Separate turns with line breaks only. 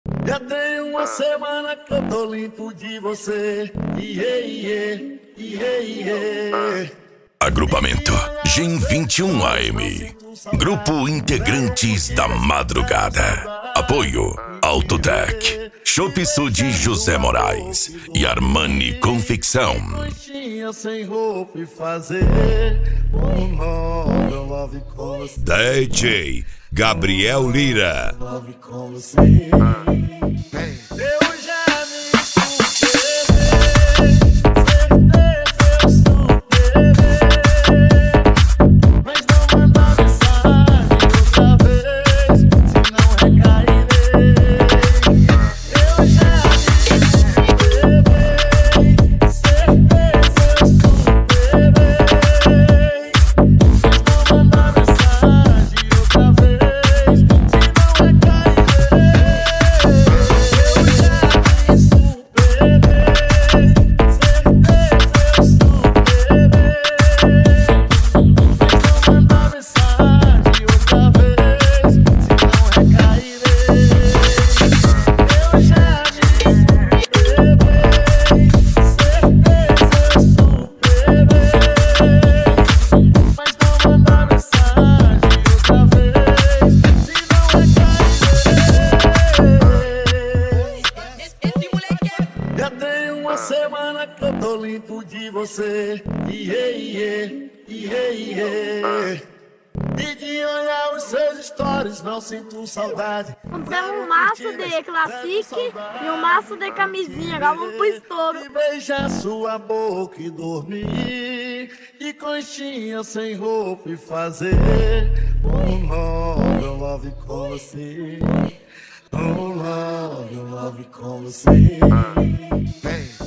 Já tem uma semana que eu tô limpo de você.
Agrupamento Gen 21 AM. Grupo Integrantes da Madrugada. Apoio Autotec, Chopp Sud José Moraes e Armani Confecção.
Sem roupa e fazer love com você.
DJ Gabriel Lira.
Love com você. Eu já me superei, certeza eu superei, mas não manda mensagem outra vez, senão recairei. Eu já me superei, certeza eu superei, mas não manda mensagem outra vez, senão recairei. Já tem uma semana que eu tô limpo de você. E de olhar os seus stories não sinto saudade.
Compramos um maço de Classic e um maço de camisinha, vamos pro estouro.
E beijar sua boca e dormir de conchinha sem roupa e fazer love com você. Love com você.